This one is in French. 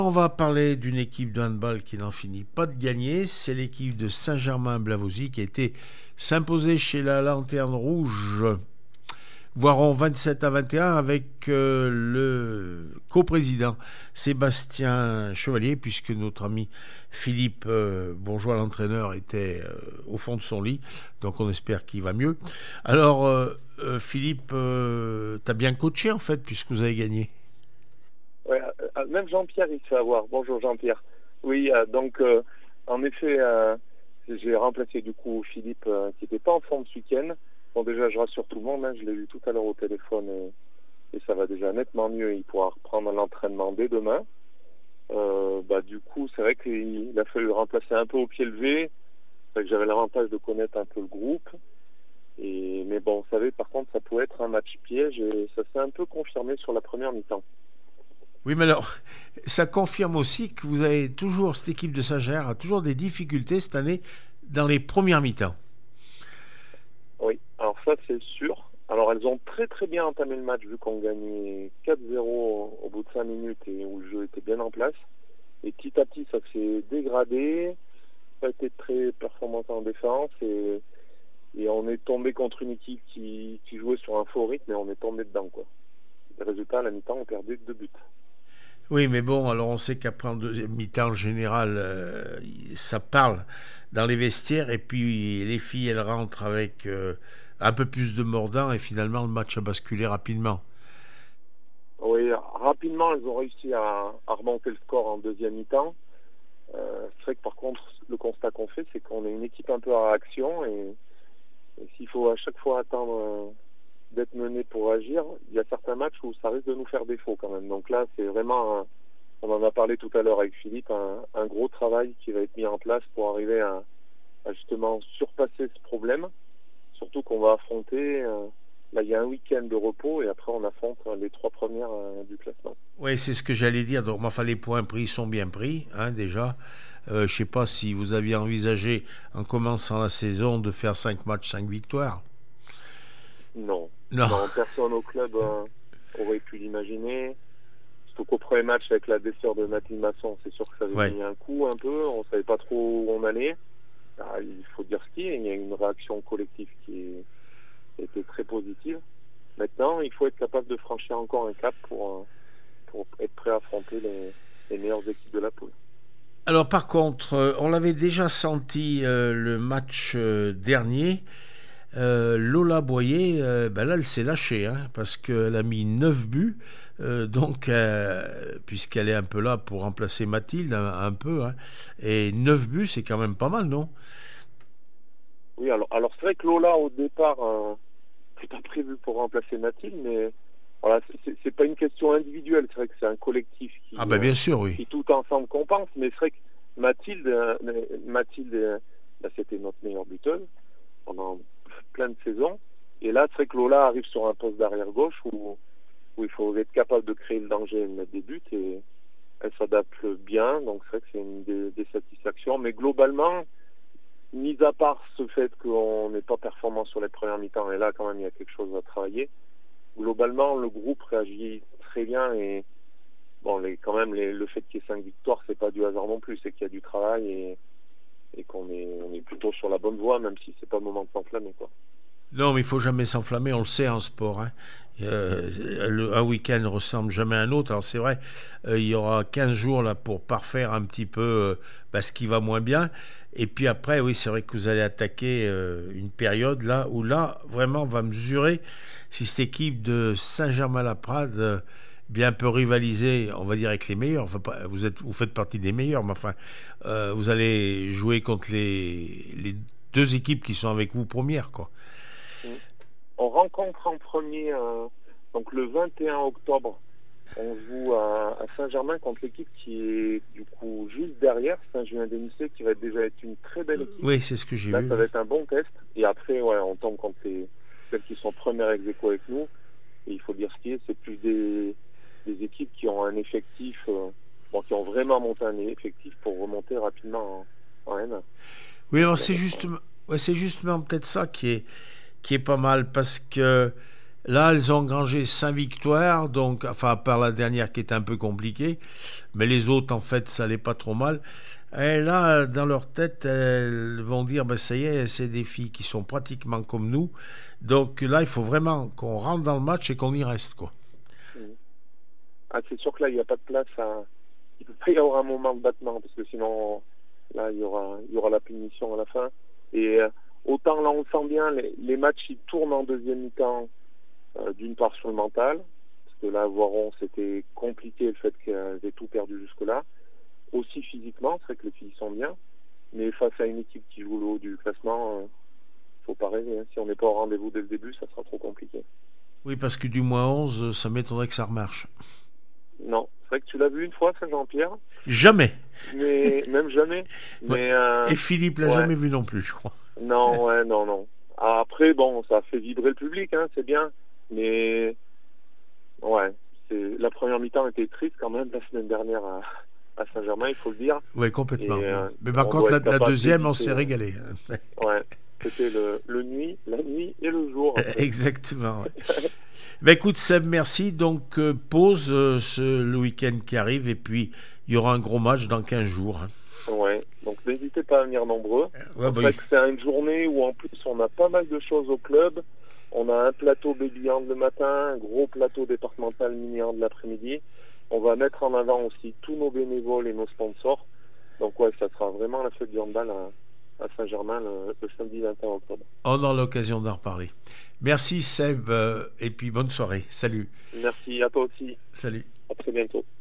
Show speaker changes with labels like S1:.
S1: On va parler d'une équipe de handball qui n'en finit pas de gagner. C'est l'équipe de Saint-Germain-Blavozy qui a été s'imposer chez la Lanterne Rouge. Voirons 27-21 avec le coprésident Sébastien Chevalier, puisque notre ami Philippe Bourgeois, l'entraîneur, était au fond de son lit. Donc on espère qu'il va mieux. Alors Philippe, t'as bien coaché en fait, puisque vous avez gagné.
S2: Ouais, même Jean-Pierre, il se fait avoir. Bonjour Jean-Pierre. Oui, en effet, j'ai remplacé du coup Philippe qui n'était pas en forme ce week-end. Bon, déjà, je rassure tout le monde, hein, je l'ai vu tout à l'heure au téléphone et ça va déjà nettement mieux. Il pourra reprendre l'entraînement dès demain. Du coup, c'est vrai qu'il a fallu le remplacer un peu au pied levé. C'est vrai que j'avais l'avantage de connaître un peu le groupe. Mais bon, vous savez, par contre, ça pouvait être un match piège et ça s'est un peu confirmé sur la première mi-temps.
S1: Oui, mais alors, ça confirme aussi que vous avez toujours, cette équipe de Saint-Ger a toujours des difficultés cette année dans les premières mi-temps.
S2: Oui, alors ça c'est sûr. Alors elles ont très très bien entamé le match vu qu'on gagnait 4-0 au bout de 5 minutes et où le jeu était bien en place. Et petit à petit ça s'est dégradé, ça a été très performant en défense et on est tombé contre une équipe qui jouait sur un faux rythme et on est tombé dedans quoi. Le résultat à la mi-temps on perdait 2 buts.
S1: Oui, mais bon, alors on sait qu'après en deuxième mi-temps, en général, ça parle dans les vestiaires et puis les filles, elles rentrent avec un peu plus de mordant et finalement le match a basculé rapidement.
S2: Oui, rapidement, elles ont réussi à remonter le score en deuxième mi-temps. C'est vrai que par contre, le constat qu'on fait, c'est qu'on est une équipe un peu à réaction et s'il faut à chaque fois attendre d'être mené pour agir, il y a certains matchs où ça risque de nous faire défaut quand même. Donc là, c'est vraiment, on en a parlé tout à l'heure avec Philippe, un gros travail qui va être mis en place pour arriver à justement surpasser ce problème. Surtout qu'on va affronter, là il y a un week-end de repos et après on affronte les 3 premières du classement.
S1: Oui, c'est ce que j'allais dire. Donc, enfin, les points pris sont bien pris, hein, déjà. Je ne sais pas si vous aviez envisagé, en commençant la saison, de faire 5 matchs, 5 victoires.
S2: Non,
S1: Non,
S2: personne au club aurait pu l'imaginer. Surtout qu'au premier match avec la blessure de Mathilde Masson, c'est sûr que ça avait mis un coup un peu, on savait pas trop où on allait. Il faut dire ce qu'il y a, il y a une réaction collective qui était très positive. Maintenant, il faut être capable de franchir encore un cap pour être prêt à affronter les meilleures équipes de la poule.
S1: alors par contre, on l'avait déjà senti le match dernier. Lola Boyer, là, elle s'est lâchée, hein, parce qu'elle a mis 9 buts, puisqu'elle est un peu là pour remplacer Mathilde, un peu, hein, et 9 buts, c'est quand même pas mal, non?
S2: Oui, alors c'est vrai que Lola, au départ, c'est pas prévu pour remplacer Mathilde, mais voilà, c'est pas une question individuelle, c'est vrai que c'est un collectif
S1: Ah ben bien sûr, oui.
S2: qui tout ensemble compense, mais c'est vrai que Mathilde, c'était notre meilleure buteuse pendant plein de saisons. Et là, c'est vrai que Lola arrive sur un poste d'arrière gauche où il faut être capable de créer le danger et de mettre des buts et elle s'adapte bien. Donc c'est vrai que c'est une des satisfactions. Mais globalement, mis à part ce fait qu'on n'est pas performant sur les premières mi-temps, et là quand même il y a quelque chose à travailler, globalement le groupe réagit très bien et bon, le fait qu'il y ait 5 victoires, c'est pas du hasard non plus, c'est qu'il y a du travail et qu'on est plutôt sur la bonne voie, même si c'est pas le moment de s'enflammer, quoi.
S1: Non, mais il faut jamais s'enflammer, on le sait en sport, hein. Un week-end ne ressemble jamais à un autre. Alors c'est vrai, il y aura 15 jours là pour parfaire un petit peu ce qui va moins bien. Et puis après, oui, c'est vrai que vous allez attaquer une période là où vraiment on va mesurer si cette équipe de Saint-Germain-la-Prade bien peut rivaliser, on va dire, avec les meilleurs. Enfin, vous faites partie des meilleurs, mais enfin, vous allez jouer contre les 2 équipes qui sont avec vous premières, quoi.
S2: On rencontre en premier, donc le 21 octobre, on joue à Saint-Germain contre l'équipe qui est du coup juste derrière, Saint-Julien-des-Missé, qui va déjà être une très belle équipe.
S1: Oui, c'est ce que j'ai vu.
S2: Là, ça va être un bon test. Et après, on tombe contre celles qui sont premières ex aequo avec nous. Et il faut dire ce qui est, c'est plus des équipes qui ont un effectif, qui ont vraiment monté un effectif pour remonter rapidement en N1.
S1: Oui, alors c'est justement peut-être ça qui est pas mal, parce que Là, elles ont engrangé 5 victoires, donc, enfin, à part la dernière qui était un peu compliquée, mais les autres, en fait, ça allait pas trop mal. Et là, dans leur tête, elles vont dire, ben, ça y est, c'est des filles qui sont pratiquement comme nous. Donc là, il faut vraiment qu'on rentre dans le match et qu'on y reste, quoi.
S2: Ah, c'est sûr que là, il n'y a pas de place à... Il ne peut pas y avoir un moment de battement, parce que sinon, là, il y aura la punition à la fin. Et autant là, on sent bien, les matchs, ils tournent en deuxième mi-temps, d'une part sur le mental, parce que là, Voiron, c'était compliqué le fait qu'elles aient tout perdu jusque-là. Aussi physiquement, c'est vrai que les filles sont bien, mais face à une équipe qui joue le haut du classement, faut pas rêver. Hein. Si on n'est pas au rendez-vous dès le début, ça sera trop compliqué.
S1: Oui, parce que du moins 11, ça m'étonnerait que ça remarche.
S2: Non, c'est vrai que tu l'as vu une fois, ça, Jean-Pierre,
S1: Jamais.
S2: mais même jamais.
S1: Ouais.
S2: Mais
S1: Et Philippe l'a
S2: ouais.
S1: jamais vu non plus, je crois.
S2: Non, ouais, non. Après, bon, ça a fait vibrer le public, hein, c'est bien, mais ouais, la première mi-temps était triste quand même la semaine dernière à Saint-Germain, il faut le dire.
S1: Oui, complètement.
S2: Et,
S1: Mais par
S2: on
S1: contre,
S2: doit être
S1: la
S2: capable
S1: deuxième, on
S2: d'éviter,
S1: s'est régalé.
S2: Ouais, c'était la nuit et le jour. En fait.
S1: Exactement. Ouais. Ben écoute, Seb, merci. Donc, pause le week-end qui arrive et puis il y aura un gros match dans 15 jours. Hein.
S2: Ouais, donc n'hésitez pas à venir nombreux.
S1: Ouais,
S2: C'est vrai que c'est une journée où en plus on a pas mal de choses au club. On a un plateau baby hand le matin, un gros plateau départemental mini hand l'après-midi. On va mettre en avant aussi tous nos bénévoles et nos sponsors. Donc ouais, ça sera vraiment la fête du handball à Saint-Germain le samedi 21 octobre.
S1: On aura l'occasion d'en reparler. Merci Seb et puis bonne soirée. Salut.
S2: Merci à toi aussi.
S1: Salut.
S2: À très bientôt.